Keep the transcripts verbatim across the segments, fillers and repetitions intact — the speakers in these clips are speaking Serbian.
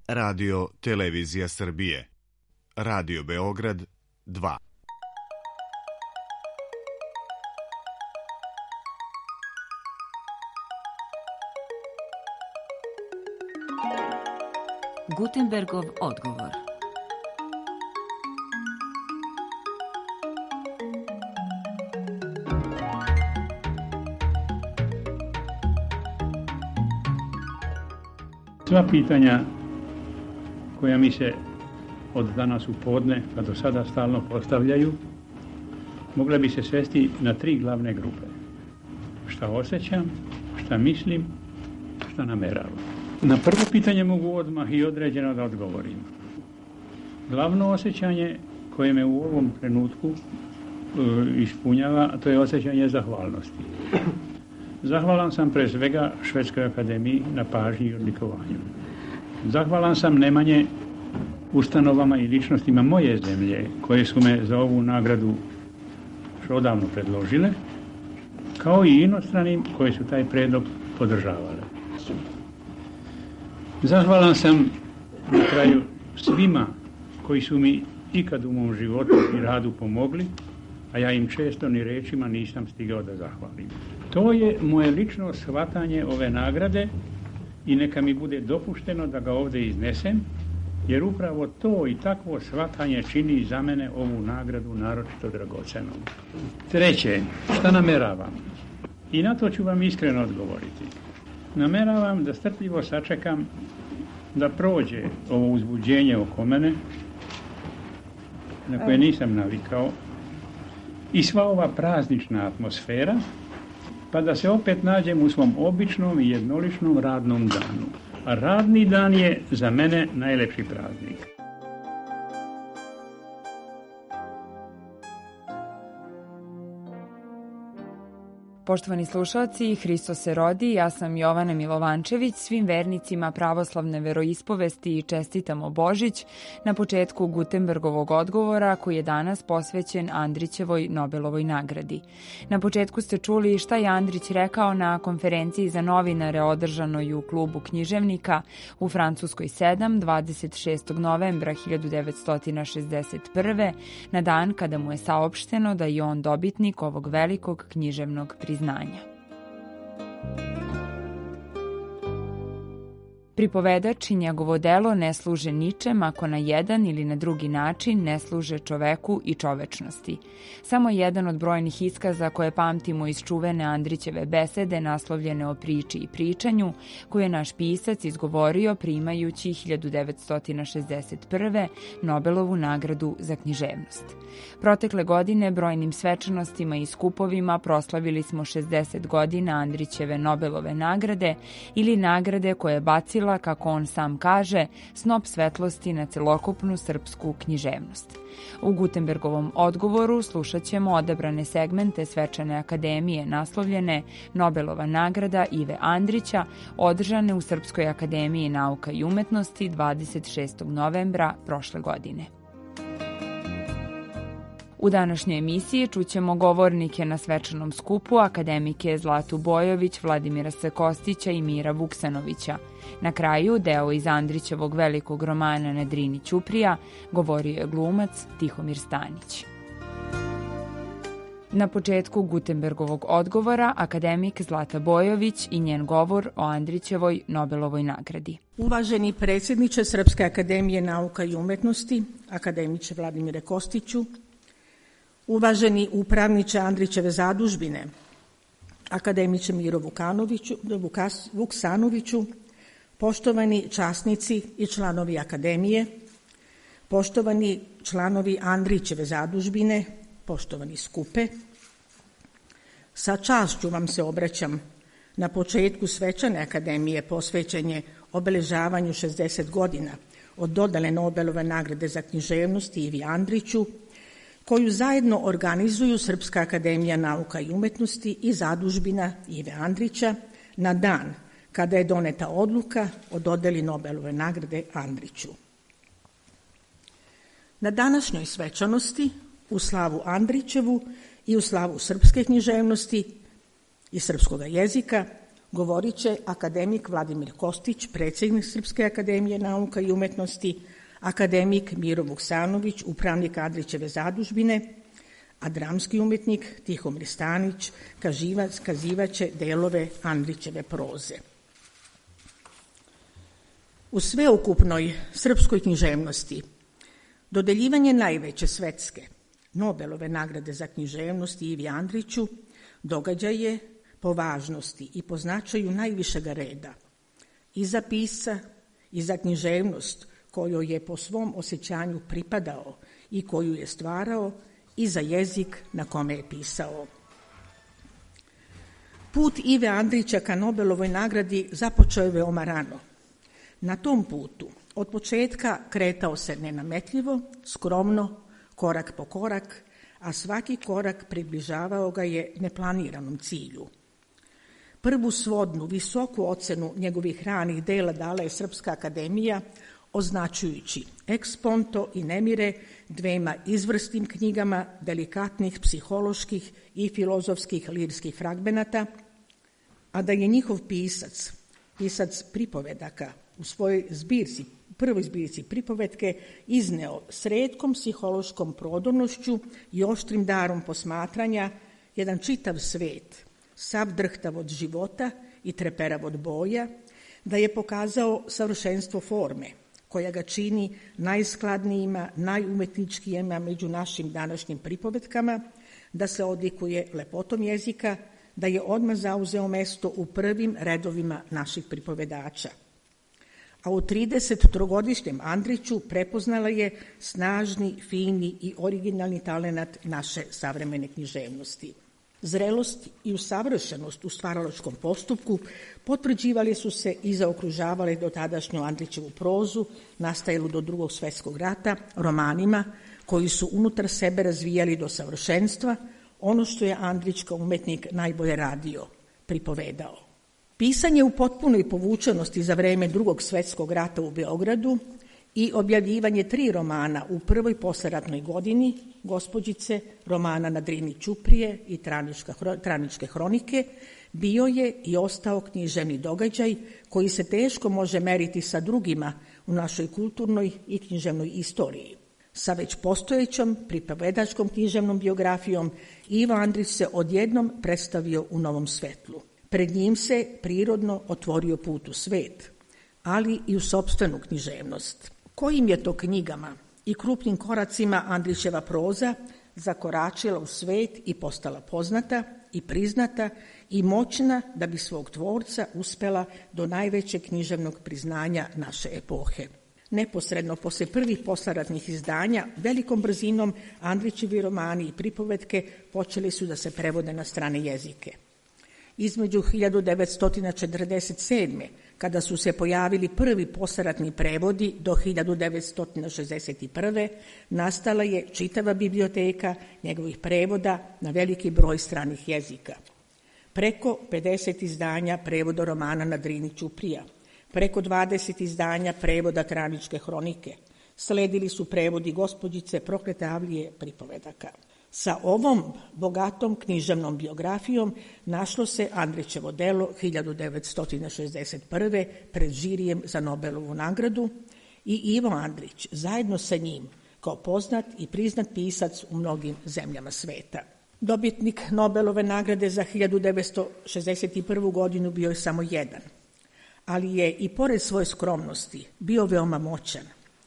Radio Televizija Srbije. Radio Beograd dva. Gutenbergov odgovor. Sva pitanja koja mi se od danas u podne pa do sada stalno postavljaju, mogla bi se svesti na tri glavne grupe. Šta osjećam, šta mislim, šta nameravam. Na prvo pitanje mogu odmah i određeno da odgovorim. Glavno osjećanje koje me u ovom trenutku e, ispunjava, to je osjećanje zahvalnosti. Zahvalan sam pre svega Švedskoj akademiji na pažnji i odlikovanju. Zahvalan sam nemanje ustanovama i ličnostima moje zemlje koje su me za ovu nagradu odavno predložile, kao i inostranim koje su taj predlog podržavale. Zahvalan sam na kraju svima koji su mi ikad u mom životu i radu pomogli, a ja im često ni rečima nisam stigao da zahvalim. To je moje lično shvatanje ove nagrade i neka mi bude dopušteno da ga ovdje iznesem, jer upravo to i takvo shvatanje čini za mene ovu nagradu naročito dragocenom. Treće, šta nameravam? I na to ću vam iskreno odgovoriti. Nameravam da strpljivo sačekam da prođe ovo uzbuđenje oko mene, na koje nisam navikao, i sva ova praznična atmosfera, pa da se opet nađem u svom običnom i jednoličnom radnom danu. A radni dan je za mene najlepši praznik. Poštovani slušalci, Hristos se rodi, ja sam Jovana Milovančević, svim vernicima pravoslavne veroispovesti i čestitamo Božić na početku Gutenbergovog odgovora koji je danas posvećen Andrićevoj Nobelovoj nagradi. Na početku ste čuli šta je Andrić rekao na konferenciji za novinare održanoj u klubu književnika u Francuskoj sedam, dvadeset šestog novembra hiljadu devetsto šezdeset prve. na dan kada mu je saopšteno da je on dobitnik ovog velikog književnog priznanja. Znanja. Pripovedač i njegovo delo ne služe ničem ako na jedan ili na drugi način ne služe čoveku i čovečnosti. Samo jedan od brojnih iskaza koje pamtimo iz čuvene Andrićeve besede naslovljene o priči i pričanju, koju je naš pisac izgovorio primajući hiljadu devetsto šezdeset prve. Nobelovu nagradu za književnost. Protekle godine brojnim svečanostima i skupovima proslavili smo šezdeset godina Andrićeve Nobelove nagrade ili nagrade koje je bacila, kako on sam kaže, snop svetlosti na celokupnu srpsku književnost. U Gutenbergovom odgovoru slušat ćemo odabrane segmente Svečane akademije naslovljene Nobelova nagrada Ive Andrića, održane u Srpskoj akademiji nauka i umetnosti dvadeset šestog novembra prošle godine. U današnjoj emisiji čućemo govornike na svečanom skupu, akademike Zlatu Bojović, Vladimira Kostića i Mira Vuksanovića. Na kraju, deo iz Andrićevog velikog romana Na Drini Ćuprija, govorio je glumac Tihomir Stanić. Na početku Gutenbergovog odgovora akademik Zlata Bojović i njen govor o Andrićevoj Nobelovoj nagradi. Uvaženi predsjedniče Srpske akademije nauka i umetnosti, akademiče Vladimire Kostiću, uvaženi upravniče Andrićeve zadužbine, akademiče Miro Vukanoviću, Vukas, Vuksanoviću, poštovani časnici i članovi akademije, poštovani članovi Andrićeve zadužbine, poštovani skupe, sa čašću vam se obraćam na početku Svečane akademije posvećenje obeležavanju šezdeset godina od dodale Nobelove nagrade za književnost Ivi Andriću, koju zajedno organizuju Srpska akademija nauka i umetnosti i zadužbina Ive Andrića na dan kada je doneta odluka o dodeli Nobelove nagrade Andriću. Na današnjoj svečanosti u slavu Andrićevu i u slavu srpske književnosti i srpskog jezika Govorit će akademik Vladimir Kostić, predsjednik Srpske akademije nauka i umetnosti, akademik Miro Vuksanović, upravnik Andrićeve zadužbine, a dramski umjetnik Tihomir Stanić kazivaće delove Andrićeve proze. U sveukupnoj srpskoj književnosti dodeljivanje najveće svetske Nobelove nagrade za književnost Ivi Andriću događaj je po važnosti i po značaju najvišega reda i za pisca i za književnost kojoj je po svom osjećanju pripadao i koju je stvarao i za jezik na kome je pisao. Put Ive Andrića ka Nobelovoj nagradi započeo je veoma rano. Na tom putu od početka kretao se nenametljivo, skromno, korak po korak, a svaki korak približavao ga je neplaniranom cilju. Prvu svodnu, visoku ocenu njegovih ranih dela dala je Srpska akademija, označujući ex ponto i nemire dvema izvrsnim knjigama delikatnih psiholoških i filozofskih lirskih fragmenata, a da je njihov pisac, pisac pripovedaka, u svojoj zbirci, prvoj zbirci pripovetke izneo s retkom psihološkom prodornošću i oštrim darom posmatranja jedan čitav svet, sav drhtav od života i treperav od boja, da je pokazao savršenstvo forme, koja ga čini najskladnijima, najumetničkijima među našim današnjim pripovetkama, da se odlikuje lepotom jezika, da je odmah zauzeo mesto u prvim redovima naših pripovedača. A u tridesettrogodišnjem Andriću prepoznala je snažni, fini i originalni talenat naše savremene književnosti. Zrelost i usavršenost u stvaralačkom postupku potvrđivali su se i zaokružavali do tadašnju Andrićevu prozu, nastajalu do Drugog svjetskog rata, romanima koji su unutar sebe razvijali do savršenstva ono što je Andrić kao umetnik najbolje radio, pripovedao. Pisanje u potpunoj povučenosti za vreme Drugog svjetskog rata u Beogradu i objavljivanje tri romana u prvoj posleratnoj godini, Gospođice, romana na Drini Ćuprije i Traničke hronike, bio je i ostao književni događaj koji se teško može meriti sa drugima u našoj kulturnoj i književnoj istoriji. Sa već postojećom pripovedačkom književnom biografijom Ivo Andrić se odjednom predstavio u novom svetlu. Pred njim se prirodno otvorio put u svet, ali i u sopstvenu književnost. Kojim je to knjigama i krupnim koracima Andrićeva proza zakoračila u svet i postala poznata i priznata i moćna da bi svog tvorca uspela do najvećeg književnog priznanja naše epohe. Neposredno posle prvih posleratnih izdanja, velikom brzinom Andrićevi romani i pripovetke počeli su da se prevode na strane jezike. Između hiljadu devetsto četrdeset sedme. kada su se pojavili prvi posleratni prevodi do hiljadu devetsto šezdeset prve. nastala je čitava biblioteka njegovih prevoda na veliki broj stranih jezika. Preko pedeset izdanja prevoda romana na Drini Ćuprija, preko dvadeset izdanja prevoda Traničke hronike. Sledili su prevodi Gospođice, Proklete avlije, pripovedaka. Sa ovom bogatom književnom biografijom našlo se Andrićevo delo hiljadu devetsto šezdeset prve. pred žirijem za Nobelovu nagradu i Ivo Andrić zajedno sa njim kao poznat i priznat pisac u mnogim zemljama sveta. Dobitnik Nobelove nagrade za hiljadu devetsto šezdeset prvu. godinu bio je samo jedan, ali je i pored svoje skromnosti bio veoma moćan.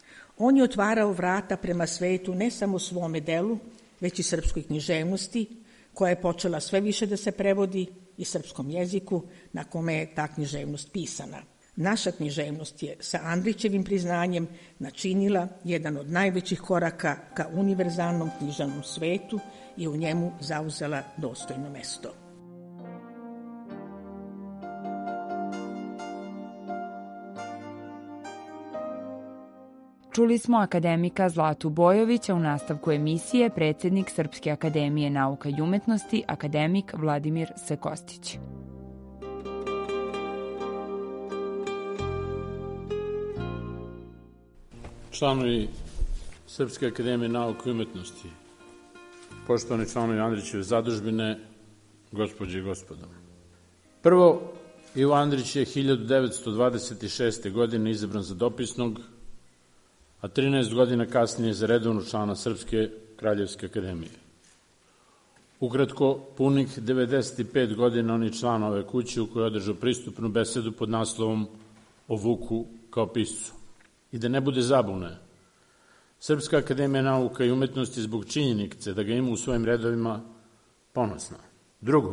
On je otvarao vrata prema svetu ne samo svome delu, već i srpskoj književnosti, koja je počela sve više da se prevodi i srpskom jeziku na kome je ta književnost pisana. Naša književnost je sa Andrićevim priznanjem načinila jedan od najvećih koraka ka univerzalnom književnom svetu i u njemu zauzela dostojno mesto. Čuli smo akademika Zlatu Bojovića, u nastavku emisije predsjednik Srpske akademije nauka i umetnosti, akademik Vladimir S. Kostić. Članovi Srpske akademije nauka i umetnosti, poštovani članovi Andrićeve zadužbine, gospođe i gospodo. Prvo, Ivo Andrić je hiljadu devetsto dvadeset šeste. godine izabran za dopisnog, a trinaest godina kasnije za redovnog člana Srpske kraljevske akademije. Ukratko, punih devedeset pet godina on je član ove kuće u kojoj je održao pristupnu besedu pod naslovom o Vuku kao piscu. I da ne bude zabune, Srpska akademija nauka i umetnosti zbog činjenice da ga ima u svojim redovima ponosna. Drugo,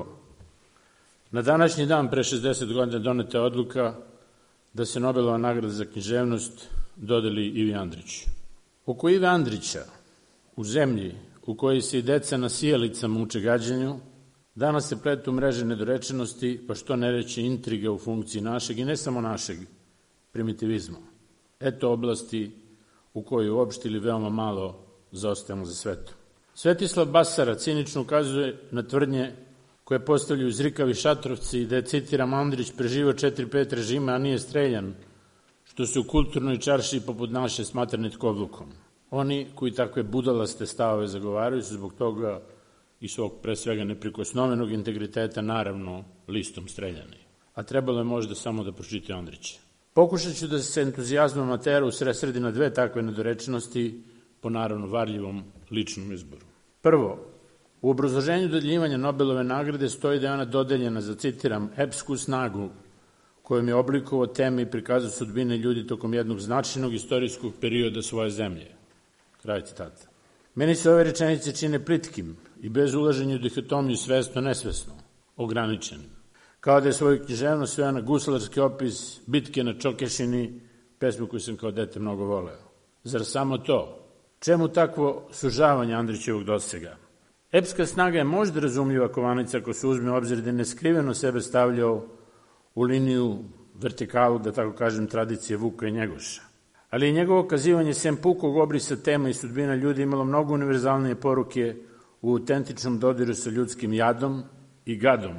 na današnji dan pre šezdeset godina doneta je odluka da se Nobelova nagrada za književnost dodeli Ivi Andriću. Oko Ive Andrića, u zemlji u kojoj se i deca na sijalicama uče gađanju, danas se pletu mreže nedorečenosti, pa što ne reći intriga u funkciji našeg i ne samo našeg primitivizma. Eto oblasti u kojoj uopšte ili veoma malo zaostajemo za svetom. Svetislav Basara cinično ukazuje na tvrdnje koje postavljaju zrikavi šatrovci da je, citiram, Andrić preživao četiri pet režima, a nije streljan, što se u kulturnoj čaršiji poput naše smatra netkovlukom. Oni koji takve budalaste stavove zagovaraju su zbog toga i svog pre svega neprikosnovenog integriteta naravno listom streljani. A trebalo je možda samo da pročite Andrića. Pokušat ću da se entuzijazmom matera usredsredi na dve takve nedorečenosti po naravno varljivom ličnom izboru. Prvo, u obrazloženju dodeljivanja Nobelove nagrade stoji da je ona dodeljena za, citiram, epsku snagu kojom je oblikovao teme i prikazao sudbine ljudi tokom jednog značajnog istorijskog perioda svoje zemlje. Kraj citata. Meni se ove rečenice čine plitkim i bez ulaženja u dihotomiju svesno-nesvesno, ograničenim. Kao da je svoju književnost sveo na guslarski opis bitke na Čokešini, pesmu koju sam kao dete mnogo voleo. Zar samo to? Čemu takvo sužavanje Andrićevog dosega? Epska snaga je možda razumljiva kovanica ako se uzme u obzir da je neskriveno sebe stavljao u liniju vertikalu, da tako kažem, tradicije Vuka i Njegoša. Ali i njegovo okazivanje sem pukog obrisa tema i sudbina ljudi imalo mnogo univerzalnije poruke u autentičnom dodiru sa ljudskim jadom i gadom,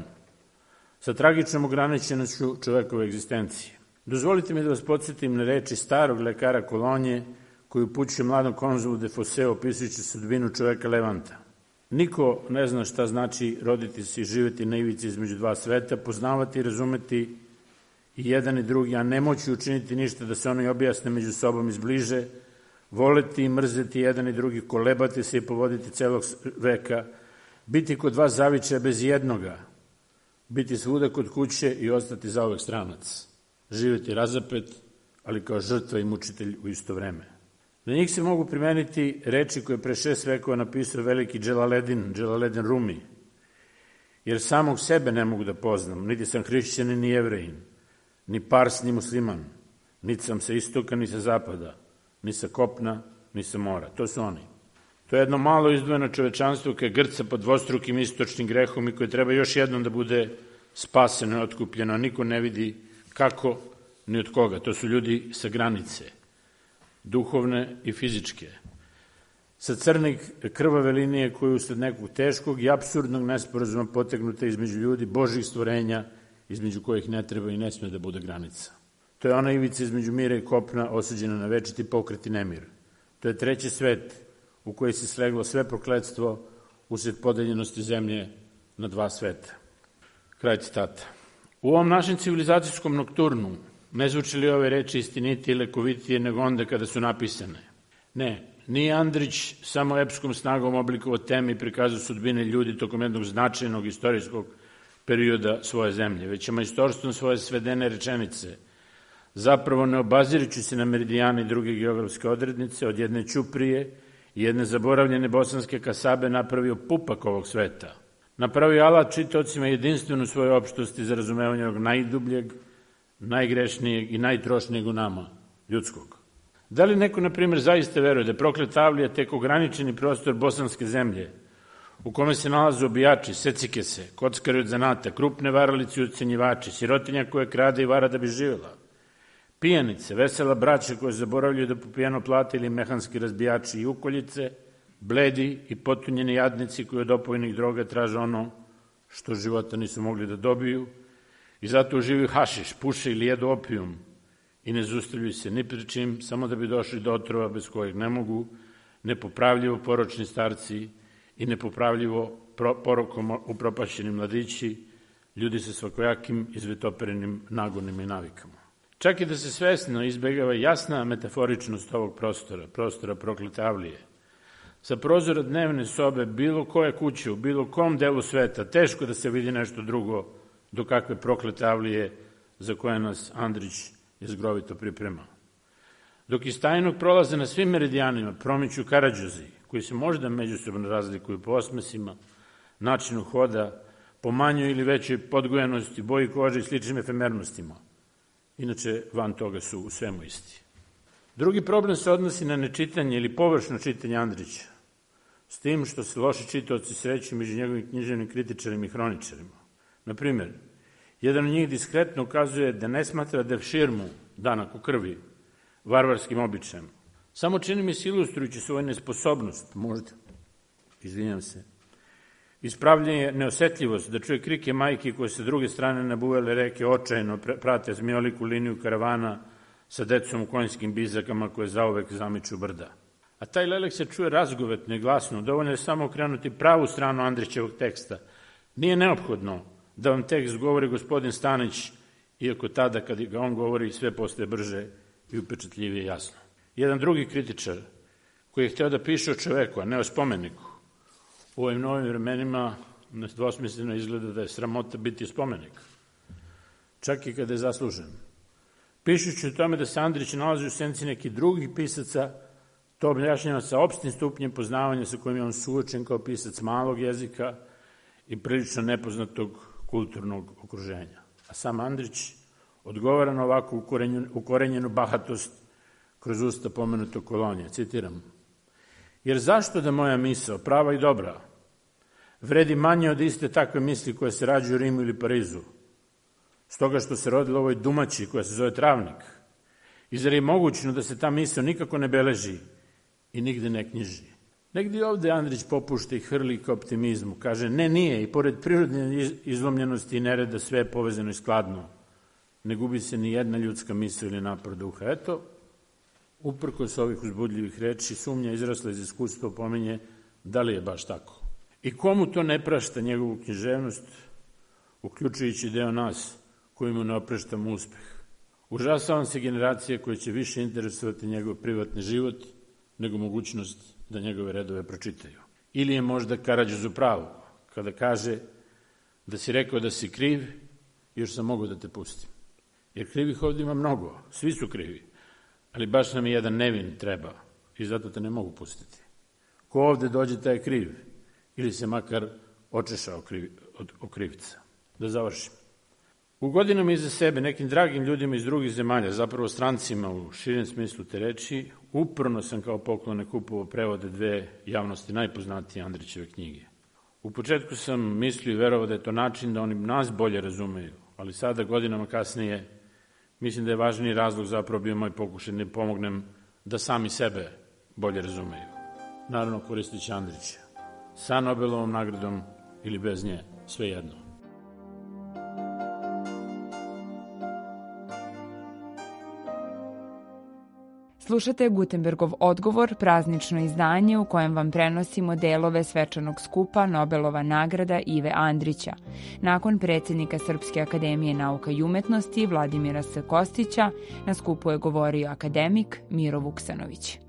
sa tragičnom ograničenošću čovekove egzistencije. Dozvolite mi da vas podsjetim na reči starog lekara Kolonje koji upućuje mladom konzulu de Fosse opisujući sudbinu čoveka Levanta. Niko ne zna šta znači roditi se i živeti na ivici između dva sveta, poznavati i razumeti i jedan i drugi, a ne moći učiniti ništa da se oni objasne među sobom izbliže, voleti i mrzeti jedan i drugi, kolebati se i povoditi celog veka, biti kod dva zavičaja bez jednoga, biti svuda kod kuće i ostati zauvek stranac, živeti razapet, ali kao žrtva i mučitelj u isto vreme. Na njih se mogu primeniti reči koje pre šest vekova napisao veliki Dželaledin, Dželaledin Rumi, jer samog sebe ne mogu da poznam, niti sam hrišćanin ni jevrejin, ni pars, ni musliman, niti sam sa istoka, ni sa zapada, ni sa kopna, ni sa mora. To su oni. To je jedno malo izdvojeno čovečanstvo koje grca pod dvostrukim istočnim grehom i koje treba još jednom da bude spaseno i otkupljeno, a niko ne vidi kako ni od koga. To su ljudi sa granice, duhovne i fizičke, sa crne krvave linije koje usled nekog teškog i apsurdnog nesporazuma potegnute između ljudi, Božih stvorenja, između kojih ne treba i ne sme da bude granica. To je ona ivica između mira i kopna osuđena na večiti pokret i nemir. To je treći svet u koji se sleglo sve prokletstvo usled podeljenosti zemlje na dva sveta. Kraj citata. U ovom našem civilizacijskom nokturnu ne zvuči li ove reči istinitije i lekovitije nego onda kada su napisane? Ne, nije Andrić samo epskom snagom oblikovao teme i prikazao sudbine ljudi tokom jednog značajnog istorijskog perioda svoje zemlje, već je majstorstvom svoje svedene rečenice, zapravo ne obazirajući se na meridijane i druge geografske odrednice, od jedne Ćuprije i jedne zaboravljene bosanske kasabe napravio pupak ovog sveta. Napravio alat čitaocima jedinstvenu svoje opštosti za razumevanje ovog najdubljeg, najgrešnijeg i najtrošnijeg u nama, ljudskog. Da li neko, na primjer, zaista veruje da je proklet Avlija tek ograničeni prostor bosanske zemlje, u kome se nalaze obijači, secikese, kockari od zanata, krupne varalice i ucenjivači, sirotinja koje krade i vara da bi živjela, pijanice, vesela braća koje zaboravljaju da po pijano plate ili mehanski razbijači i ukoljice, bledi i potunjeni jadnici koji od opojnih droga traže ono što života nisu mogli da dobiju i zato uživaju hašiš, puše ili jedu opijum i ne zustavljaju se ni pri čim, samo da bi došli do otrova bez kojeg ne mogu, nepopravljivo poročni starci i nepopravljivo porokom upropašćeni mladići, ljudi sa svakojakim izvitoperenim nagonima i navikama. Čak i da se svesno izbegava jasna metaforičnost ovog prostora, prostora proklete avlije. Sa prozora dnevne sobe bilo koje kuće u bilo kom delu sveta teško da se vidi nešto drugo do kakve proklete avlije za koje nas Andrić jezgrovito priprema. Dok iz tajnog prolaza na svim meridijanima promiču Karađozi, koji se možda međusobno razlikuju po osmesima, načinu hoda, po manjoj ili većoj podgojenosti, boji kože i sličnim efemernostima. Inače, van toga su u svemu isti. Drugi problem se odnosi na nečitanje ili površno čitanje Andrića, s tim što se loši čitaoci sreću među njegovim književnim kritičarima i hroničarima. Naprimjer, jedan od njih diskretno ukazuje da ne smatra da širmu danak u krvi varvarskim običajem. Samo čini mi se ilustrujući svoju nesposobnost, možda, izvinjam se, ispravljanje neosetljivost da čuje krike majke koje sa druge strane nabuvele reke očajno prate zmijoliku liniju karavana sa decom u konjskim bizakama koje zauvek zamiču brda. A taj lelek se čuje razgovetno i glasno, dovoljno je samo okrenuti pravu stranu Andrićevog teksta. Nije neophodno da vam tekst govori gospodin Stanić, iako tada kad ga on govori sve postaje brže i upečatljivije jasno. Jedan drugi kritičar koji je hteo da piše o čoveku, a ne o spomeniku, u ovim novim vremenima nedvosmisleno izgleda da je sramota biti spomenik, čak i kada je zaslužen. Pišući o tome da se Andrić nalazi u senci nekih drugih pisaca, to objašnjava sa opštim stupnjem poznavanja sa kojim je on suočen kao pisac malog jezika i prilično nepoznatog kulturnog okruženja. A sam Andrić odgovara na ovakvu ukorenjenu bahatost kroz usta pomenutog Kolonija. Citiram: jer zašto da moja misao, prava i dobra, vredi manje od iste takve misli koje se rađaju u Rimu ili Parizu, stoga što se rodila u ovoj dumači koja se zove Travnik? I zar je mogućno da se ta misao nikako ne beleži i nigde ne knjiži? Negdje ovde Andrić popušta i hrli ka optimizmu. Kaže, ne, nije, i pored prirodne izlomljenosti i nereda sve je povezano i skladno. Ne gubi se ni jedna ljudska misao ili napor duha. Eto, uprkos ovih uzbudljivih reči, sumnja izrasla iz iskustva pominje da li je baš tako. I komu to ne prašta njegovu književnost, uključujući deo nas koji mu ne opraštamo uspeh. Užasavam se generacije koje će više interesovati njegov privatni život nego mogućnost da njegove redove pročitaju. Ili je možda Karađoz u pravu kada kaže da si rekao da si kriv, još sam mogao da te pustim. Jer krivih ovdje ima mnogo, svi su krivi, ali baš nam je jedan nevin treba i zato te ne mogu pustiti. Ko ovde dođe, taj je kriv, ili se makar očešao od okrivca. Da završim. U godinama iza sebe nekim dragim ljudima iz drugih zemalja, zapravo strancima u širem smislu te reči, uporno sam kao poklone kupovao prevode dve javnosti najpoznatije Andrićeve knjige. U početku sam mislio i verovao da je to način da oni nas bolje razumeju, ali sada, godinama kasnije, mislim da je važniji razlog zapravo bio moj pokušaj da pomognem da sami sebe bolje razumeju. Naravno, koristeći Andrića. Sa Nobelovom nagradom ili bez nje, sve jedno. Slušate Gutenbergov odgovor, praznično izdanje u kojem vam prenosimo delove svečanog skupa Nobelova nagrada Ive Andrića. Nakon predsjednika Srpske akademije nauka i umetnosti Vladimira S. Kostića, na skupu je govorio akademik Miro Vuksanović.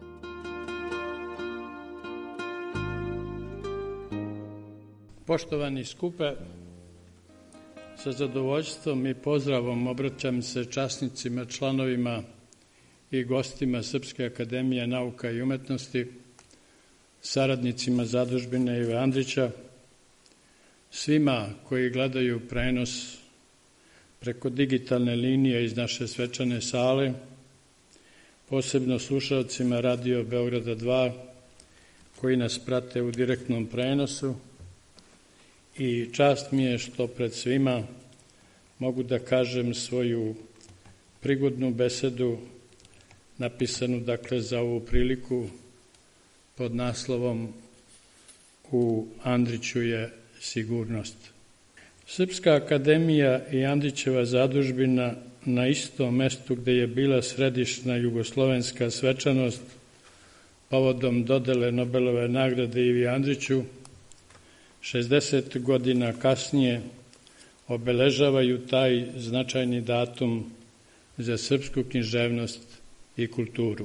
Poštovani skupe, sa zadovoljstvom i pozdravom obraćam se časnicima, članovima i gostima Srpske akademije nauka i umetnosti, saradnicima zadužbine Ive Andrića, svima koji gledaju prenos preko digitalne linije iz naše svečane sale, posebno slušalcima Radio Beograda dva koji nas prate u direktnom prenosu, i čast mi je što pred svima mogu da kažem svoju prigodnu besedu napisanu, dakle, za ovu priliku pod naslovom U Andriću je sigurnost. Srpska akademija i Andrićeva zadužbina na istom mestu gde je bila središnja jugoslovenska svečanost povodom dodele Nobelove nagrade Ivi Andriću, šezdeset godina kasnije obeležavaju taj značajni datum za srpsku književnost i kulturu.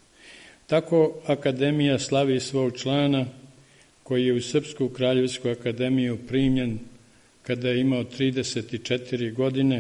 Tako Akademija slavi svog člana koji je u Srpsku kraljevsku akademiju primljen kada je imao trideset četiri godine,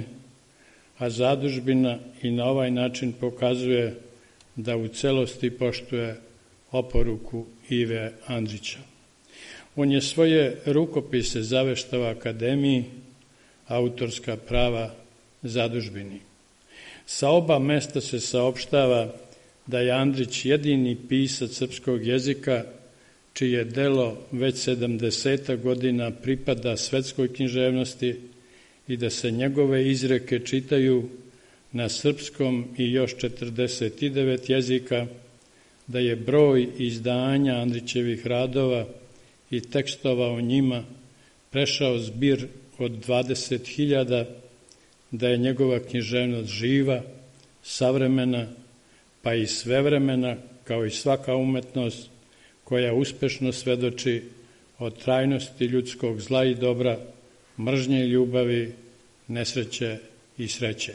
a zadužbina i na ovaj način pokazuje da u celosti poštuje oporuku Ive Andrića. On je svoje rukopise zaveštao Akademiji, autorska prava zadužbini. Sa oba mesta se saopštava da je Andrić jedini pisac srpskog jezika čije delo već sedamdeset godina pripada svetskoj književnosti i da se njegove izreke čitaju na srpskom i još četrdeset devet jezika, da je broj izdanja Andrićevih radova i tekstova o njima prešao zbir od dvadeset hiljada, da je njegova književnost živa, savremena, pa i svevremena, kao i svaka umetnost koja uspešno svedoči o trajnosti ljudskog zla i dobra, mržnje i ljubavi, nesreće i sreće.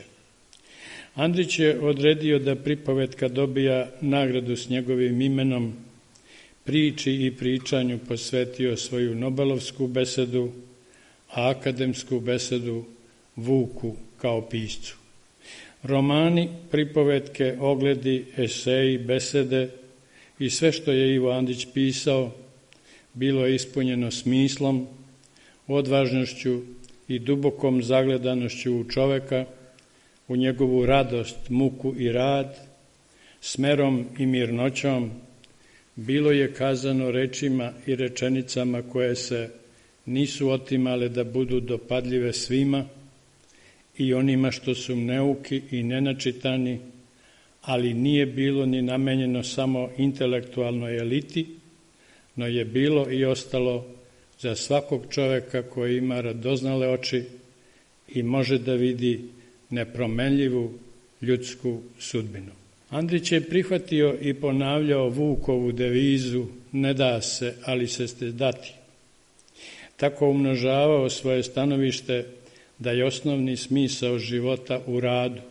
Andrić je odredio da pripovetka dobija nagradu s njegovim imenom, priči i pričanju posvetio svoju Nobelovsku besedu, a akademsku besedu Vuku kao piscu. Romani, pripovetke, ogledi, eseji, besede i sve što je Ivo Andrić pisao bilo je ispunjeno smislom, odvažnošću i dubokom zagledanošću u čoveka, u njegovu radost, muku i rad, smerom i mirnoćom. Bilo je kazano rečima i rečenicama koje se nisu otimale da budu dopadljive svima i onima što su neuki i nenačitani, ali nije bilo ni namenjeno samo intelektualnoj eliti, no je bilo i ostalo za svakog čoveka koji ima radoznale oči i može da vidi nepromenljivu ljudsku sudbinu. Andrić je prihvatio i ponavljao Vukovu devizu "Ne da se, ali se ste dati". Tako umnožavao svoje stanovište da je osnovni smisao života u radu,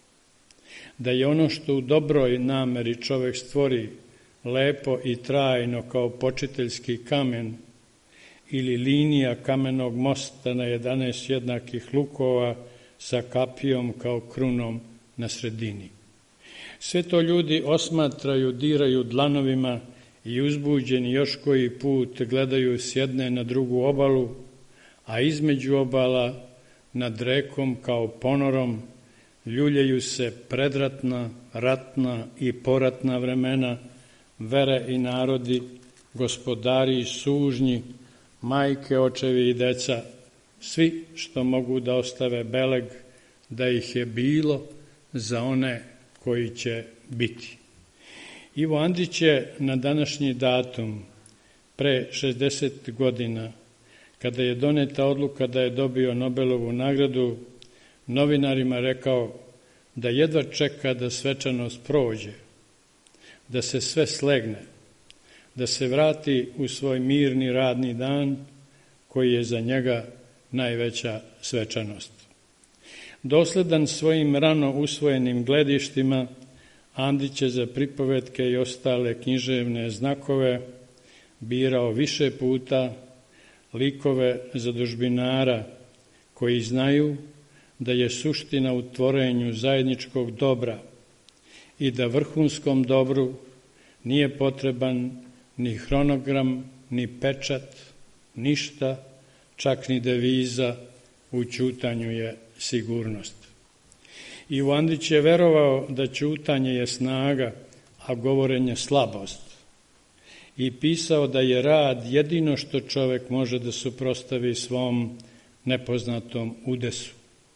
da je ono što u dobroj nameri čovek stvori lepo i trajno kao počiteljski kamen ili linija kamenog mosta na jedanaest jednakih lukova sa kapijom kao krunom na sredini. Sve to ljudi osmatraju, diraju dlanovima i uzbuđeni još koji put gledaju s jedne na drugu obalu, a između obala nad rekom kao ponorom ljuljaju se predratna, ratna i poratna vremena, vere i narodi, gospodari i sužnji, majke, očevi i deca, svi što mogu da ostave beleg da ih je bilo za one koji će biti. Ivo Andrić je na današnji datum, pre šezdeset godina, kada je doneta odluka da je dobio Nobelovu nagradu, novinarima rekao da jedva čeka da svečanost prođe, da se sve slegne, da se vrati u svoj mirni radni dan koji je za njega najveća svečanost. Dosledan svojim rano usvojenim gledištima, Andrić je za pripovetke i ostale književne znakove birao više puta likove zadužbinara koji znaju da je suština u tvorenju zajedničkog dobra i da vrhunskom dobru nije potreban ni hronogram, ni pečat, ništa, čak ni deviza, u ćutanju je sigurnost. Ivo Andrić je verovao da ćutanje je snaga, a govorenje slabost. I pisao da je rad jedino što čovek može da suprotstavi svom nepoznatom udesu.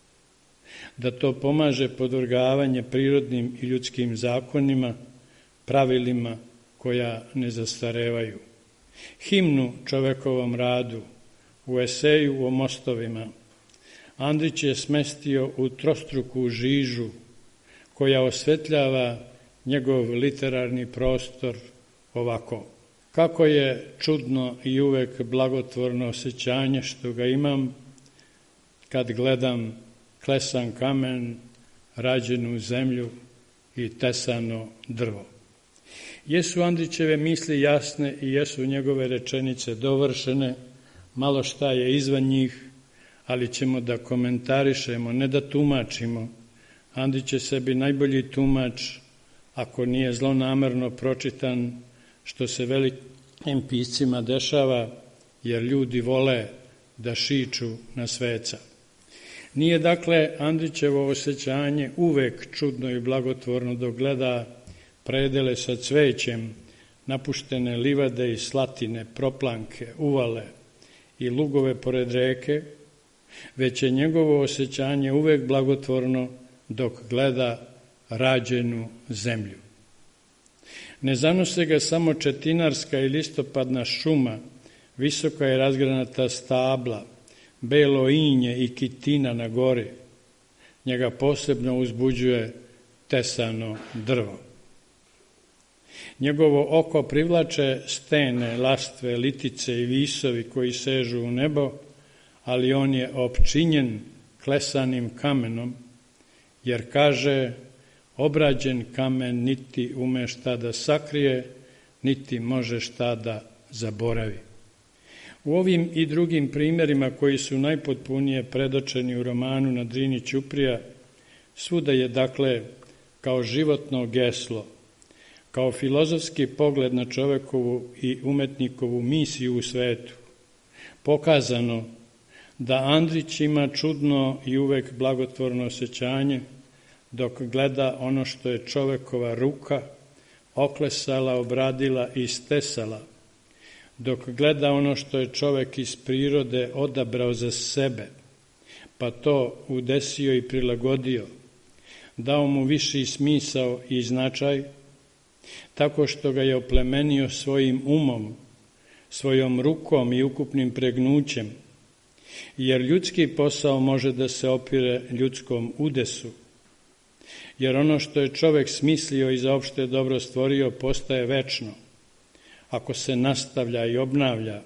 Da to pomaže podvrgavanje prirodnim i ljudskim zakonima, pravilima koja ne zastarevaju. Himnu čovekovom radu, u eseju o mostovima, Andrić je smestio u trostruku žižu koja osvetljava njegov literarni prostor ovako. Kako je čudno i uvek blagotvorno osjećanje što ga imam, kad gledam klesan kamen, rađenu zemlju i tesano drvo. Jesu Andrićeve misli jasne i jesu njegove rečenice dovršene, malo šta je izvan njih, ali ćemo da komentarišemo, ne da tumačimo. Andrić je sebi najbolji tumač, ako nije zlonamerno pročitan, što se velikim piscima dešava, jer ljudi vole da šiču na sveca. Nije dakle Andrićevo osjećanje uvek čudno i blagotvorno dok gleda predele sa cvećem, napuštene livade i slatine, proplanke, uvale i lugove pored reke, već je njegovo osjećanje uvek blagotvorno dok gleda rađenu zemlju. Ne zanose ga samo četinarska i listopadna šuma, visoka i razgranata stabla, belo inje i kitina na gori. Njega posebno uzbuđuje tesano drvo. Njegovo oko privlače stene, lastve, litice i visovi koji sežu u nebo, ali on je opčinjen klesanim kamenom, jer kaže, obrađen kamen niti ume šta da sakrije, niti može šta da zaboravi. U ovim i drugim primjerima koji su najpotpunije predočeni u romanu Na Drini ćuprija, svuda je dakle kao životno geslo, kao filozofski pogled na čovekovu i umetnikovu misiju u svetu, pokazano da Andrić ima čudno i uvek blagotvorno osjećanje dok gleda ono što je čovekova ruka oklesala, obradila i stesala, dok gleda ono što je čovek iz prirode odabrao za sebe, pa to udesio i prilagodio, dao mu viši smisao i značaj, tako što ga je oplemenio svojim umom, svojom rukom i ukupnim pregnućem, jer ljudski posao može da se opire ljudskom udesu, jer ono što je čovek smislio i za opšte dobro stvorio postaje večno, ako se nastavlja i obnavlja,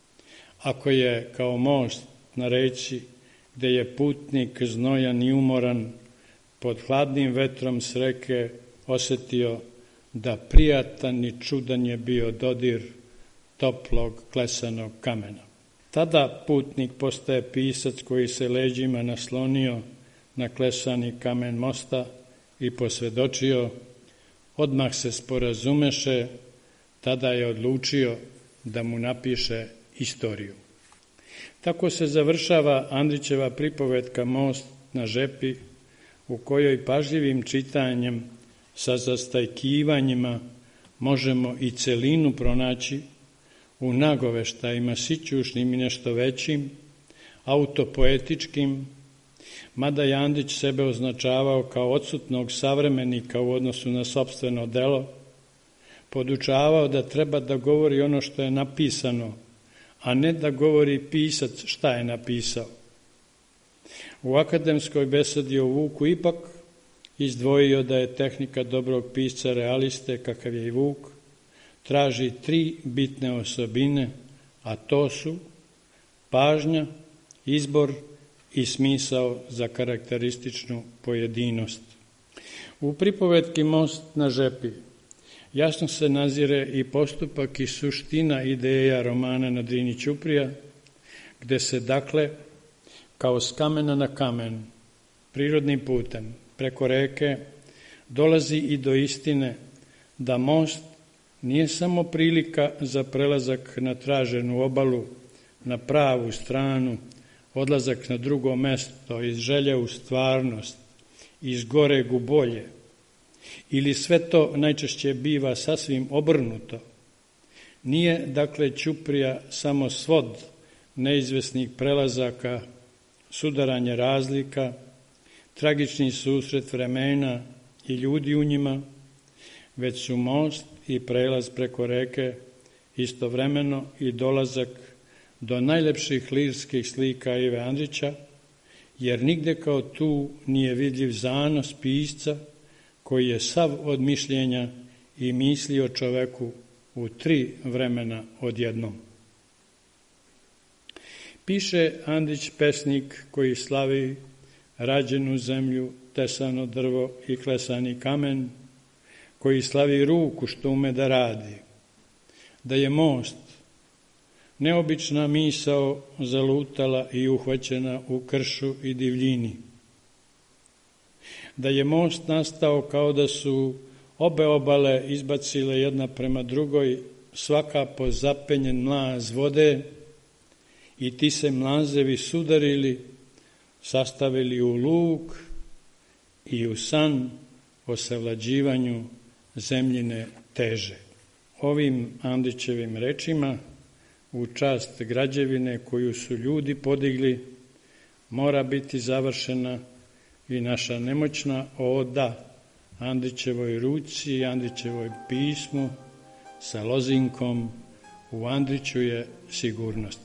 ako je kao most na reci gde je putnik znojan i umoran pod hladnim vetrom s reke osetio da prijatan i čudan je bio dodir toplog klesanog kamena. Tada putnik postaje pisac koji se leđima naslonio na klesani kamen mosta i posvedočio, odmah se sporazumeše, tada je odlučio da mu napiše istoriju. Tako se završava Andrićeva pripovetka Most na žepi, u kojoj pažljivim čitanjem sa zastajkivanjima možemo i celinu pronaći u nagoveštajima sićušnim i nešto većim, autopoetičkim, mada je Andrić sebe označavao kao odsutnog savremenika u odnosu na sopstveno delo, podučavao da treba da govori ono što je napisano, a ne da govori pisac šta je napisao. U akademskoj besedi o Vuku ipak izdvojio da je tehnika dobrog pisca realiste, kakav je i Vuk, traži tri bitne osobine, a to su pažnja, izbor i smisao za karakterističnu pojedinost. U pripovetki Most na žepi jasno se nazire i postupak i suština ideja romana Na Drini ćuprija, gde se dakle, kao s kamena na kamen, prirodnim putem, preko reke, dolazi i do istine da most nije samo prilika za prelazak na traženu obalu, na pravu stranu, odlazak na drugo mesto, iz želje u stvarnost, iz goreg u bolje, ili sve to najčešće biva sasvim obrnuto. Nije, dakle, ćuprija samo svod neizvesnih prelazaka, sudaranje razlika, tragični susret vremena i ljudi u njima, već su most i prelaz preko reke istovremeno i dolazak do najlepših lirskih slika Ive Andrića, jer nigde kao tu nije vidljiv zanos pisca koji je sav od mišljenja i misli o čoveku u tri vremena odjednom. Piše Andrić pesnik koji slavi rađenu zemlju, tesano drvo i klesani kamen, koji slavi ruku što ume da radi, da je most, neobična misao zalutala i uhvaćena u kršu i divljini, da je most nastao kao da su obe obale izbacile jedna prema drugoj, svaka po zapenjen mlaz vode, i ti se mlazevi sudarili, sastavili u luk i u san o savlađivanju zemljine teže. Ovim Andrićevim rečima u čast građevine koju su ljudi podigli mora biti završena i naša nemoćna oda Andrićevoj ruci i Andrićevoj pismu sa lozinkom "U Andriću je sigurnost".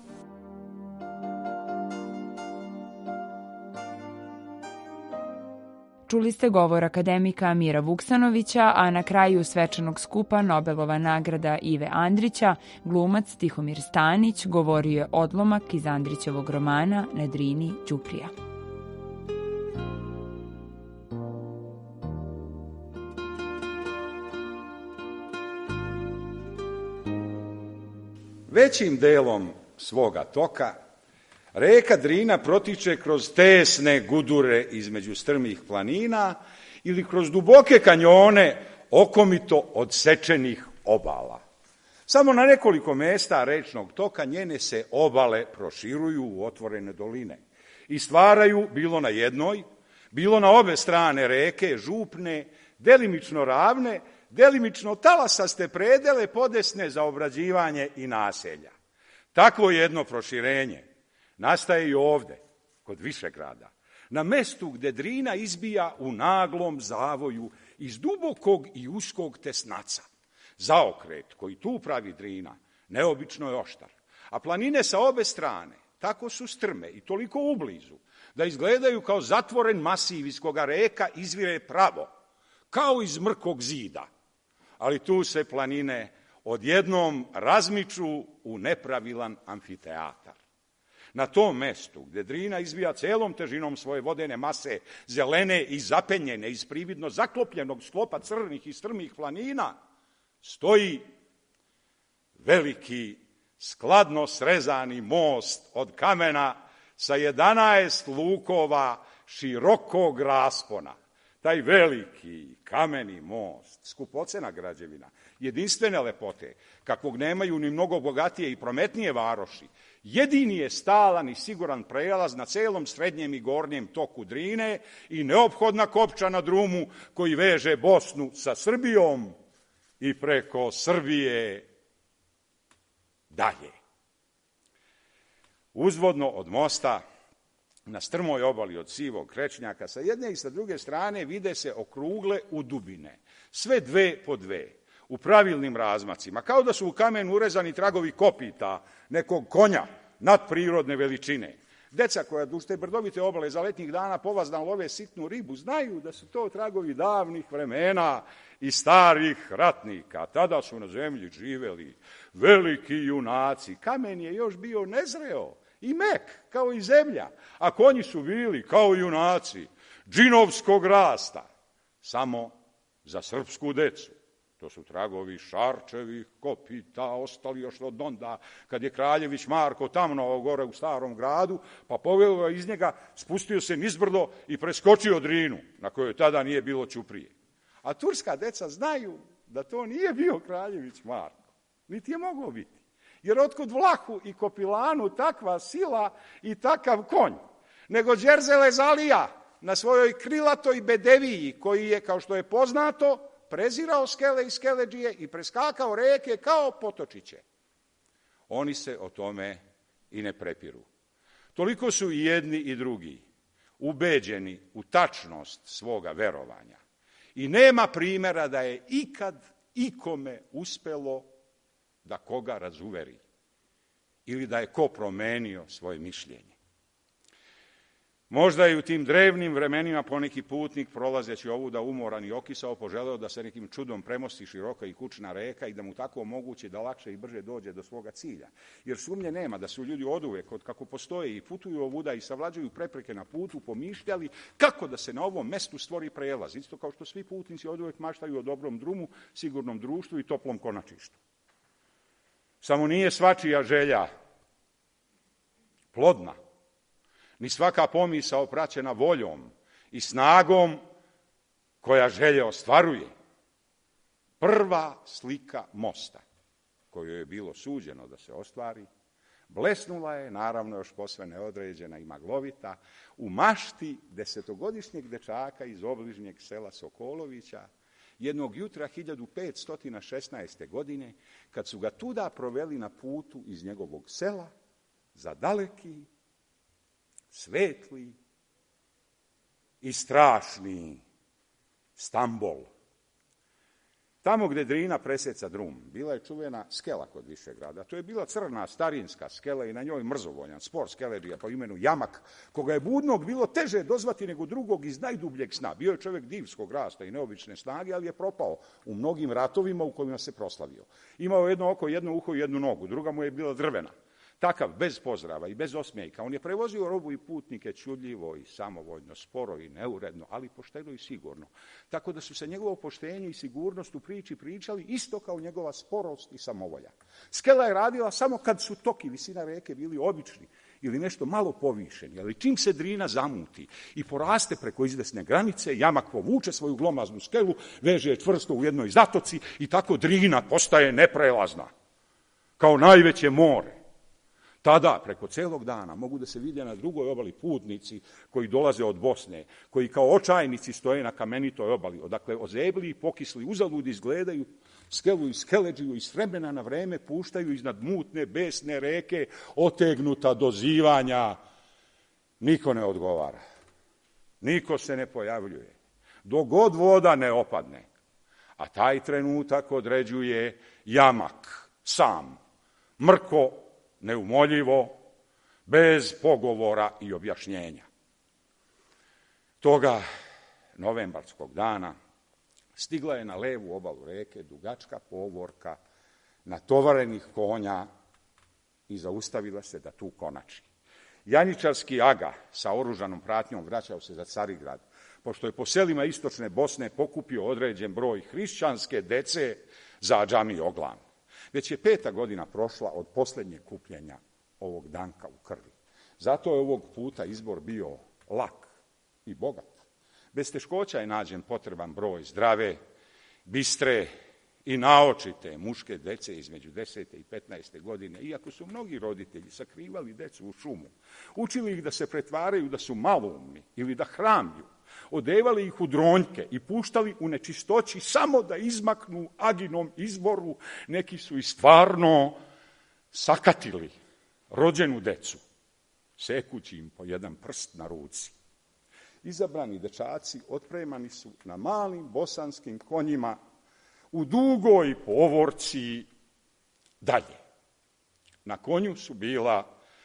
Čuli ste govor akademika Mira Vuksanovića, a na kraju svečanog skupa Nobelova nagrada Ive Andrića, glumac Tihomir Stanić govorio je odlomak iz Andrićevog romana Na Drini Ćuprija. Većim delom svoga toka reka Drina protiče kroz tesne gudure između strmih planina ili kroz duboke kanjone okomito od sečenih obala. Samo na nekoliko mesta rečnog toka njene se obale proširuju u otvorene doline i stvaraju, bilo na jednoj, bilo na obe strane reke, župne, delimično ravne, delimično talasaste predele podesne za obrađivanje i naselja. Takvo jedno proširenje nastaje i ovde, kod Višegrada, na mestu gde Drina izbija u naglom zavoju iz dubokog i uskog tesnaca. Zaokret koji tu pravi Drina neobično je oštar, a planine sa obe strane tako su strme i toliko ublizu da izgledaju kao zatvoren masiv iz koga reka izvire pravo, kao iz mrkog zida. Ali tu se planine odjednom razmiču u nepravilan amfiteatar. Na tom mestu gde Drina izbija celom težinom svoje vodene mase, zelene i zapenjene iz prividno zaklopljenog sklopa crnih i strmih planina, stoji veliki, skladno srezani most od kamena sa jedanaest lukova širokog raspona. Taj veliki kameni most, skupocena građevina, jedinstvene lepote, kakvog nemaju ni mnogo bogatije i prometnije varoši, jedini je stalan i siguran prelaz na celom srednjem i gornjem toku Drine i neophodna kopča na drumu koji veže Bosnu sa Srbijom i preko Srbije dalje. Uzvodno od mosta, na strmoj obali od Sivog Krečnjaka, sa jedne i sa druge strane vide se okrugle udubine, sve dve po dve, u pravilnim razmacima, kao da su u kamen urezani tragovi kopita nekog konja nadprirodne veličine. Deca koja duž te brdovite obale za letnjih dana povazdan love sitnu ribu, znaju da su to tragovi davnih vremena i starih ratnika. Tada su na zemlji živeli veliki junaci. Kamen je još bio nezreo i mek, kao i zemlja, a konji su bili, kao junaci, džinovskog rasta, samo za srpsku decu. To su tragovi Šarčevih kopita, ostali još od onda, kad je kraljević Marko tamnovao gore u Starom gradu, pa poveo ga iz njega, spustio se nizbrdo i preskočio Drinu, na kojoj tada nije bilo ćuprije. A turska deca znaju da to nije bio kraljević Marko, niti je moglo biti. Jer otkud Vlahu i Kopilanu takva sila i takav konj, nego Đerzele Zalija na svojoj krilatoj bedeviji, koji je, kao što je poznato, prezirao skele i skeleđije i preskakao reke kao potočiće. Oni se o tome i ne prepiru. Toliko su i jedni i drugi ubeđeni u tačnost svoga verovanja. I nema primjera da je ikad ikome uspelo da koga razuveri ili da je ko promenio svoje mišljenje. Možda i u tim drevnim vremenima poneki putnik, prolazeći ovuda umoran i okisao, poželeo da se nekim čudom premosti široka i kućna reka i da mu tako omogući da lakše i brže dođe do svoga cilja. Jer sumnje nema da su ljudi oduvek, od kako postoje i putuju ovuda i savlađuju prepreke na putu, pomišljali kako da se na ovom mestu stvori prelaz. Isto kao što svi putnici oduvek maštaju o dobrom drumu, sigurnom društvu i toplom konačištu. Samo nije svačija želja plodna, ni svaka pomisao praćena voljom i snagom koja želje ostvaruje. Prva slika mosta, koju je bilo suđeno da se ostvari, blesnula je, naravno još posve neodređena i maglovita, u mašti desetogodišnjeg dečaka iz obližnjeg sela Sokolovića, jednog jutra hiljadu petsto šesnaeste. godine, kad su ga tuda proveli na putu iz njegovog sela za daleki, svetli i strašni Stambol. Tamo gde Drina preseca drum, bila je čuvena skela kod Višegrada. To je bila crna, starinska skela i na njoj mrzovoljan spor skelebija po imenu Jamak, koga je budnog bilo teže dozvati nego drugog iz najdubljeg sna. Bio je čovjek divskog rasta i neobične snage, ali je propao u mnogim ratovima u kojima se proslavio. Imao jedno oko, jedno uho i jednu nogu, druga mu je bila drvena. Takav, bez pozdrava i bez osmijeka. On je prevozio robu i putnike čudljivo i samovoljno, sporo i neuredno, ali pošteno i sigurno. Tako da su se njegovo poštenje i sigurnost u priči pričali isto kao njegova sporost i samovolja. Skela je radila samo kad su tok i visina reke bili obični ili nešto malo povišeni, ali čim se Drina zamuti i poraste preko izvesne granice, Jamak povuče svoju glomaznu skelu, veže je čvrsto u jednoj zatoci i tako Drina postaje neprelazna, kao najveće more. Tada, preko celog dana, mogu da se vide na drugoj obali putnici koji dolaze od Bosne, koji kao očajnici stoje na kamenitoj obali, odakle ozebli i pokisli, uzalud izgledaju skelu i skeleđiju i s vremena na vreme puštaju iznad mutne, besne reke, otegnuta dozivanja. Niko ne odgovara. Niko se ne pojavljuje. Dok god voda ne opadne. A taj trenutak određuje Jamak, sam, mrko, neumoljivo, bez pogovora i objašnjenja. Toga novembarskog dana stigla je na levu obalu reke dugačka povorka natovarenih konja i zaustavila se da tu konači. Janjičarski aga sa oružanom pratnjom vraćao se za Carigrad, pošto je po selima istočne Bosne pokupio određen broj hrišćanske dece za džamiju Oglan. Već je peta godina prošla od posljednjeg kupljenja ovog danka u krvi. Zato je ovog puta izbor bio lak i bogat. Bez teškoća je nađen potreban broj zdrave, bistre i naočite muške dece između desete i petnaeste godine, iako su mnogi roditelji sakrivali decu u šumu, učili ih da se pretvaraju da su maloumni ili da hramlju, odevali ih u dronjke i puštali u nečistoći samo da izmaknu aginom izboru, neki su i stvarno sakatili rođenu decu, sekući im po jedan prst na ruci. Izabrani dečaci otpremani su na malim bosanskim konjima u dugoj povorci dalje. Na konju su bila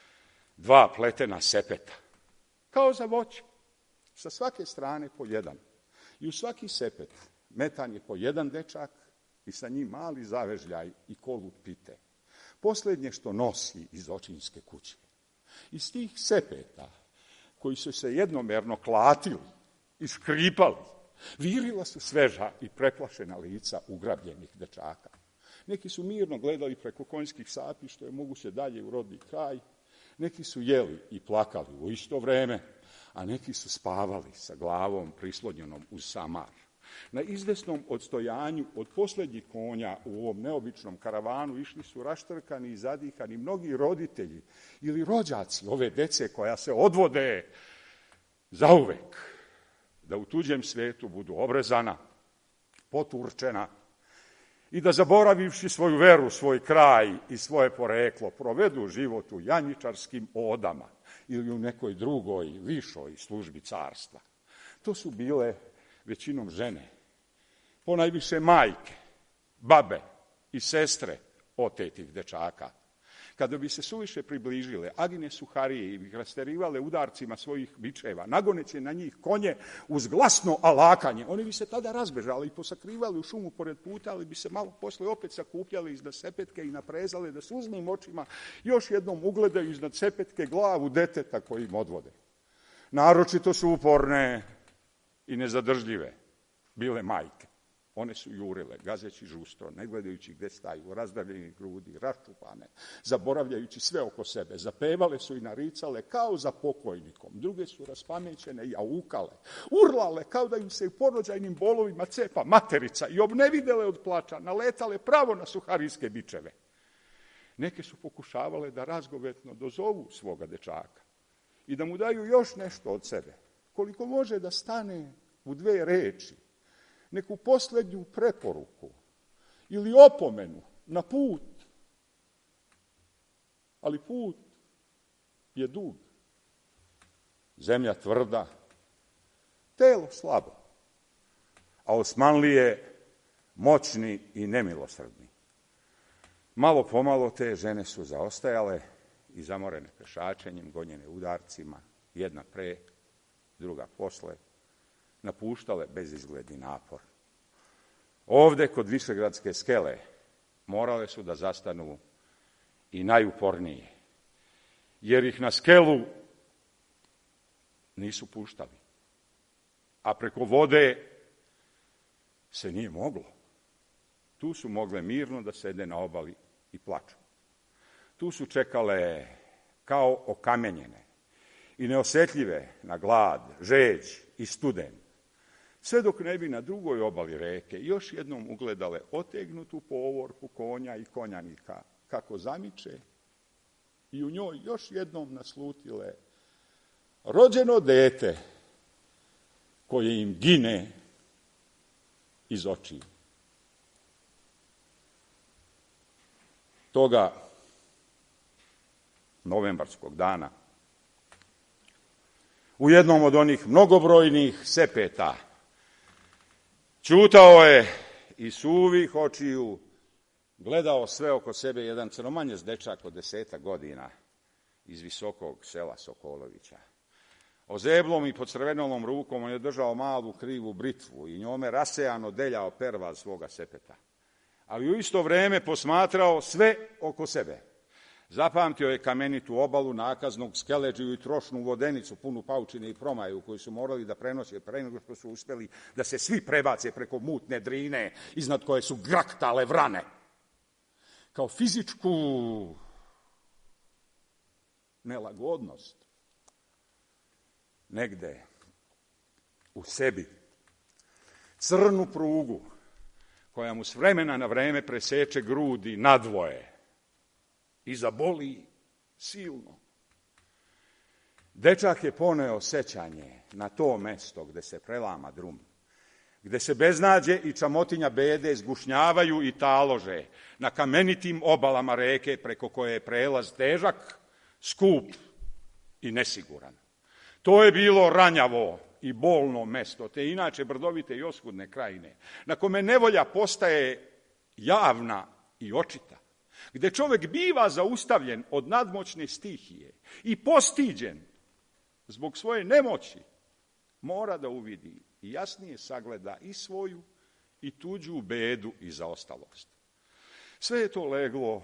dva pletena sepeta, kao za voće, sa svake strane po jedan. I u svaki sepet metan je po jedan dečak i sa njim mali zavežljaj i kolut pite. Posljednje što nosi iz očinske kuće. Iz tih sepeta, koji su se jednomerno klatili i škripali, virila su sveža i preplašena lica ugrabljenih dečaka. Neki su mirno gledali preko konjskih sapi, što je moguće dalje u rodni kraj. Neki su jeli i plakali u isto vreme, a neki su spavali sa glavom prislonjenom uz samar. Na izvesnom odstojanju od posljednjih konja u ovom neobičnom karavanu išli su raštrkani i zadihani mnogi roditelji ili rođaci ove dece koja se odvode zauvek, da u tuđem svetu budu obrezana, poturčena i da, zaboravivši svoju veru, svoj kraj i svoje poreklo, provedu život u janjičarskim odama ili u nekoj drugoj, višoj službi carstva. To su bile većinom žene, ponajviše majke, babe i sestre otetih dečaka. kada bi se suviše približile, Agine Suharije i bi ih rasterivale udarcima svojih bičeva, nagoneće na njih konje uz glasno alakanje, oni bi se tada razbežali i posakrivali u šumu pored puta, ali bi se malo posle opet sakupljali iznad sepetke i naprezale da suznim očima još jednom ugledaju iznad sepetke glavu deteta koji im odvode. Naročito su uporne i nezadržljive bile majke. One su jurile, gazeći žustro, ne gledajući gde staju, razdavljenih grudi, raščupane, zaboravljajući sve oko sebe. Zapevale su i naricale kao za pokojnikom. Druge su raspamećene i aukale, urlale kao da im se u porođajnim bolovima cepa materica i obnevidele od plača, naletale pravo na suharijske bičeve. Neke su pokušavale da razgovetno dozovu svoga dečaka i da mu daju još nešto od sebe, koliko može da stane u dve reči, neku poslednju preporuku ili opomenu na put. Ali put je dug, zemlja tvrda, telo slabo, a Osmanlije moćni i nemilosrdni. Malo pomalo te žene su zaostajale i zamorene pešačenjem, gonjene udarcima, jedna pre, druga posle, napuštale bezizgledni napor. Ovde, kod Višegradske skele, morale su da zastanu i najupornije, jer ih na skelu nisu puštali, a preko vode se nije moglo. Tu su mogle mirno da sede na obali i plaču. Tu su čekale kao okamenjene i neosetljive na glad, žeđ i studen, sve dok ne bi na drugoj obali reke još jednom ugledale otegnutu povorku konja i konjanika, kako zamiče, i u njoj još jednom naslutile rođeno dete koje im gine iz očiju. Toga novembarskog dana u jednom od onih mnogobrojnih sepeta ćutao je i suvih očiju, gledao sve oko sebe jedan crnomanjec dečak od deseta godina iz visokog sela Sokolovića. Ozeblom i pod crvenolom rukom on je držao malu krivu britvu i njome rasejano deljao pervaz svoga sepeta. Ali u isto vreme posmatrao sve oko sebe. Zapamtio je kamenitu obalu, nakaznog skeleđiju i trošnu vodenicu punu paučine i promaju koju su morali da prenose pre nego što su uspeli da se svi prebace preko mutne drine iznad koje su graktale vrane. Kao fizičku nelagodnost negde u sebi, crnu prugu koja mu s vremena na vreme preseče grudi nadvoje i zaboli silno. Dečak je poneo sećanje na to mesto gde se prelama drum, gde se beznađe i čamotinja bede zgušnjavaju i talože na kamenitim obalama reke preko koje je prelaz težak, skup i nesiguran. To je bilo ranjavo i bolno mesto, te inače brdovite i oskudne krajine, na kome nevolja postaje javna i očita, gde čovek biva zaustavljen od nadmoćne stihije i postiđen zbog svoje nemoći, mora da uvidi i jasnije sagleda i svoju i tuđu bedu i zaostalost. Sve je to leglo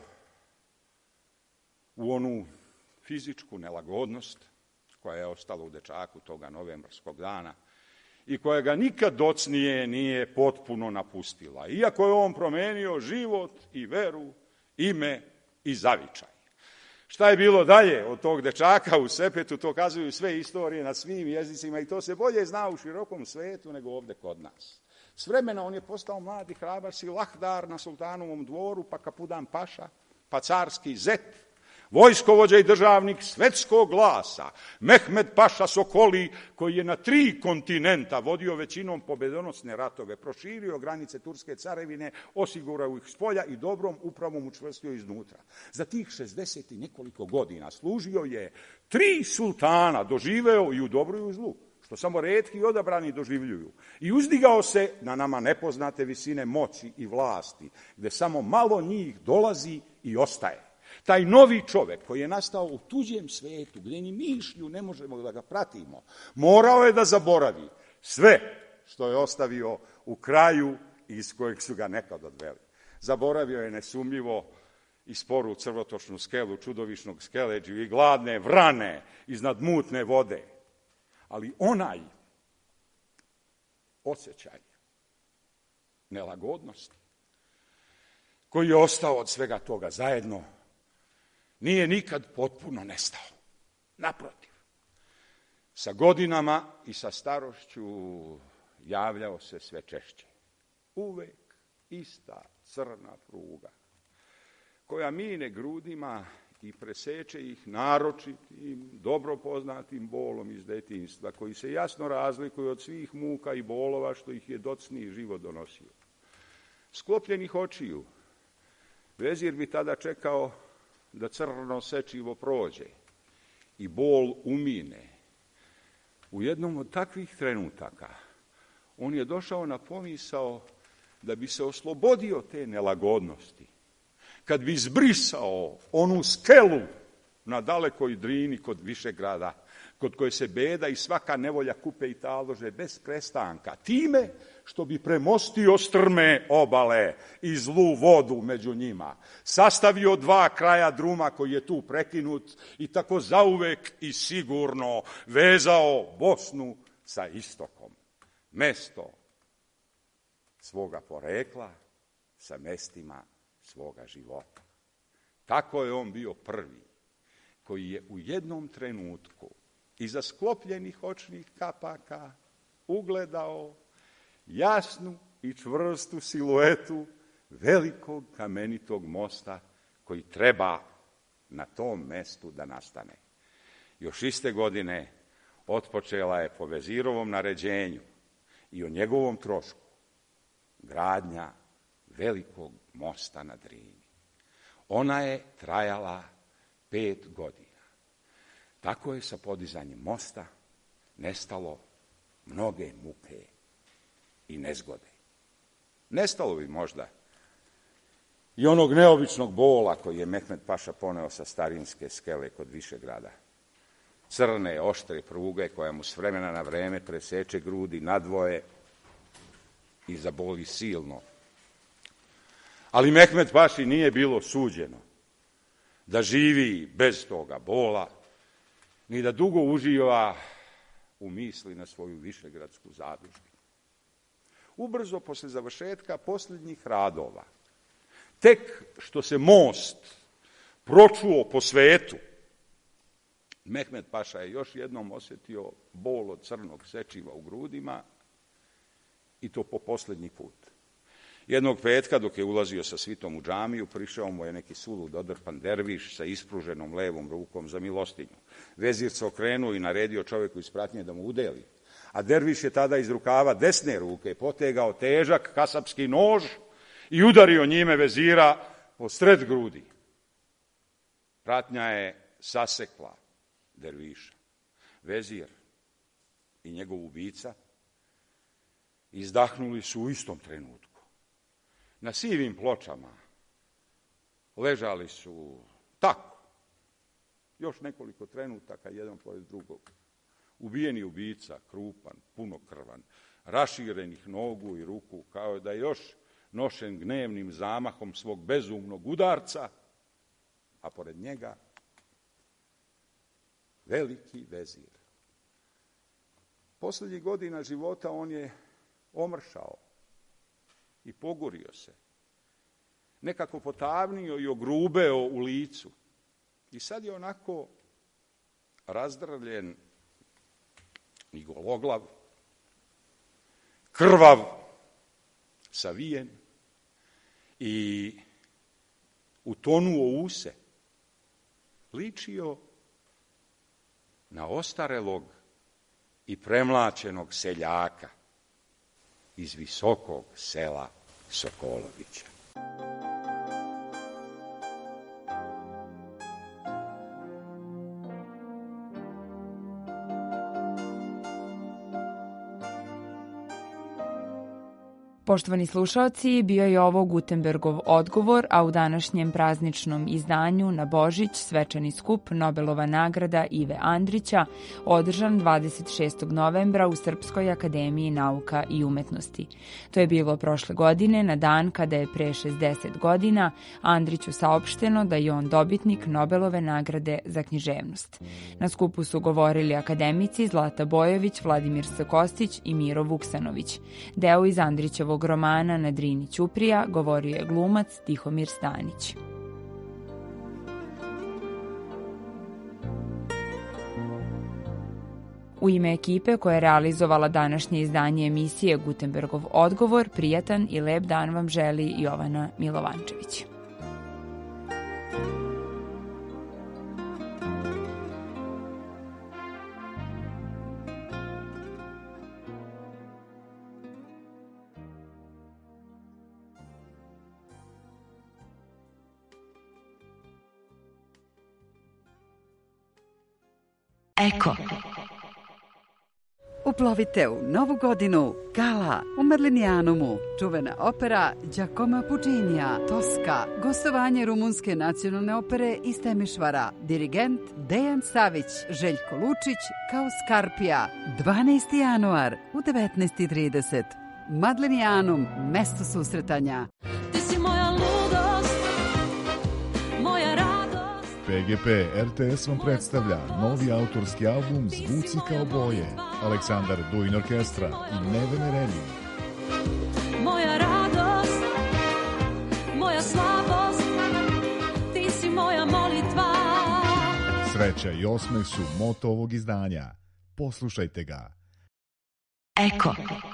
u onu fizičku nelagodnost koja je ostala u dečaku toga novembarskog dana i koja ga nikad docnije nije potpuno napustila, iako je on promenio život i veru, ime i zavičaj. Šta je bilo dalje od tog dečaka u sepetu, to kazuju sve istorije na svim jezicima i to se bolje zna u širokom svetu nego ovde kod nas. S vremena on je postao mladi hrabar silahdar na sultanovom dvoru, pa kapudan paša, pa carski zet, vojskovođa i državnik svetskog glasa, Mehmed paša Sokoli, koji je na tri kontinenta vodio većinom pobedonosne ratove, proširio granice Turske carevine, osigurao ih spolja i dobrom upravom učvrstio iznutra. Za tih šezdeset i nekoliko godina služio je tri sultana, doživeo i u dobru i u zlu, što samo retki i odabrani doživljuju, i uzdigao se na nama nepoznate visine moći i vlasti, gde samo malo njih dolazi i ostaje. Taj novi čovek koji je nastao u tuđem svetu, gdje ni mišlju ne možemo da ga pratimo, morao je da zaboravi sve što je ostavio u kraju iz kojeg su ga nekad odveli. Zaboravio je nesumljivo i sporu crvotočnu skelu, čudovišnog skeleđu i gladne vrane iznad mutne vode. Ali onaj osjećaj nelagodnosti koji je ostao od svega toga zajedno nije nikad potpuno nestao. Naprotiv, sa godinama i sa starošću javljao se sve češće. Uvek ista crna pruga koja mine grudima i preseče ih naročitim, dobro poznatim bolom iz detinjstva, koji se jasno razlikuje od svih muka i bolova što ih je docniji život donosio. Sklopljenih očiju, vezir bi tada čekao da crno sečivo prođe i bol umine. U jednom od takvih trenutaka on je došao na pomisao da bi se oslobodio te nelagodnosti, kad bi izbrisao onu skelu na dalekoj Drini kod Višegrada, kod koje se beda i svaka nevolja kupe i talože bez prestanka, time što bi premostio strme obale i zlu vodu među njima, sastavio dva kraja druma koji je tu prekinut i tako zauvek i sigurno vezao Bosnu sa istokom, mesto svoga porekla sa mestima svoga života. Tako je on bio prvi koji je u jednom trenutku iza sklopljenih očnih kapaka ugledao jasnu i čvrstu siluetu velikog kamenitog mosta koji treba na tom mestu da nastane. Još iste godine otpočela je po vezirovom naređenju i o njegovom trošku gradnja velikog mosta na Drini. Ona je trajala pet godina. Tako je sa podizanjem mosta nestalo mnoge muke i nezgode. Nestalo bi možda i onog neobičnog bola koji je Mehmed Paša poneo sa starinske skele kod Višegrada. Crne, oštre pruge koja mu s vremena na vreme preseče grudi nadvoje i zaboli silno. Ali Mehmed Paši nije bilo suđeno da živi bez toga bola, ni da dugo uživa u misli na svoju višegradsku zadužbinu. Ubrzo posle završetka posljednjih radova, tek što se most pročuo po svetu, Mehmed Paša je još jednom osjetio bol od crnog sečiva u grudima i to po posljednji put. Jednog petka, dok je ulazio sa svitom u džamiju, prišao mu je neki sulud odrpan derviš sa ispruženom levom rukom za milostinju. Vezir se okrenuo i naredio čovjeku iz pratnje da mu udeli. A derviš je tada iz rukava desne ruke potegao težak kasapski nož i udario njime vezira po sred grudi. Pratnja je sasekla derviša. Vezir i njegov ubica izdahnuli su u istom trenutku. Na sivim pločama ležali su tako, još nekoliko trenutaka, jedan pored drugog. Ubijeni ubica, krupan, punokrvan, raširenih nogu i ruku, kao da je još nošen gnevnim zamahom svog bezumnog udarca, a pored njega veliki vezir. Posljednjih godina života on je omršao i pogurio se, nekako potavnio i ogrubeo u licu. I sad je onako razdrljen i gologlav, krvav, savijen i utonuo u se. Ličio na ostarelog i premlačenog seljaka iz visokog sela Sokolovića. Poštovani slušaoci, bio je ovo Gutenbergov odgovor, a u današnjem prazničnom izdanju na Božić svečani skup Nobelova nagrada Ive Andrića održan dvadeset šestog novembra u Srpskoj akademiji nauka i umetnosti. To je bilo prošle godine na dan kada je pre šezdeset godina Andriću saopšteno da je on dobitnik Nobelove nagrade za književnost. Na skupu su govorili akademici Zlata Bojović, Vladimir S. Kostić i Miro Vuksanović. Deo iz Andrićevog romana Na Drini ćuprija govorio je glumac Tihomir Stanić. U ime ekipe koja je realizovala današnje izdanje emisije Gutenbergov odgovor, prijatan i lep dan vam želi Jovana Milovančević. Eko. Uplovite u novu godinu Gala u Merlinijanumu, čuvena opera Giacomo Puccinija, Toska, gostovanje Rumunske nacionalne opere iz Temišvara, dirigent Dejan Savić, Željko Lučić kao Skarpija, dvanaesti januar u devetnaest i trideset. Madlenijanum, mesto susretanja. Ti si moja ludost, moja radost. P G P R T S vam predstavlja novi autorski album Zvuci kao boje, Aleksandar Duin Orkestra i Nevene Redin. Moja radost, moja slabost, ti si moja molitva. Sreća i osmeh su moto ovog izdanja. Poslušajte ga. Eko.